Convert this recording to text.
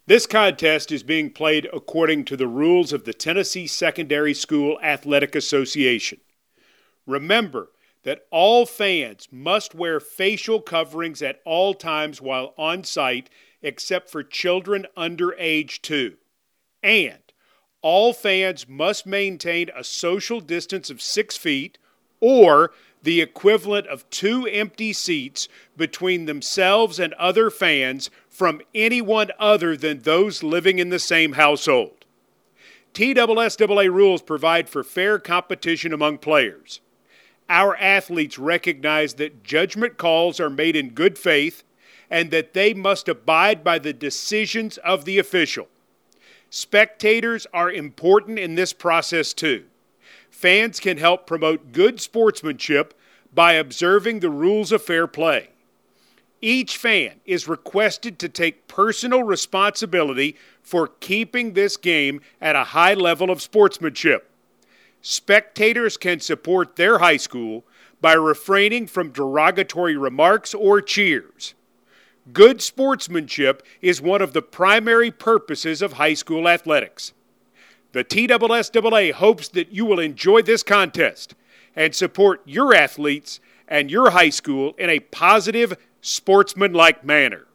This contest is being played according to the rules of the Tennessee Secondary School Athletic Association. Remember that all fans must wear facial coverings at all times while on site, except for children under age 2. And all fans must maintain a social distance of 6 feet or the equivalent of 2 empty seats between themselves and other fans from anyone other than those living in the same household. TSSAA rules provide for fair competition among players. Our athletes recognize that judgment calls are made in good faith and that they must abide by the decisions of the official. Spectators are important in this process too. Fans can help promote good sportsmanship by observing the rules of fair play. Each fan is requested to take personal responsibility for keeping this game at a high level of sportsmanship. Spectators can support their high school by refraining from derogatory remarks or cheers. Good sportsmanship is one of the primary purposes of high school athletics. The TSSAA hopes that you will enjoy this contest and support your athletes and your high school in a positive, sportsmanlike manner.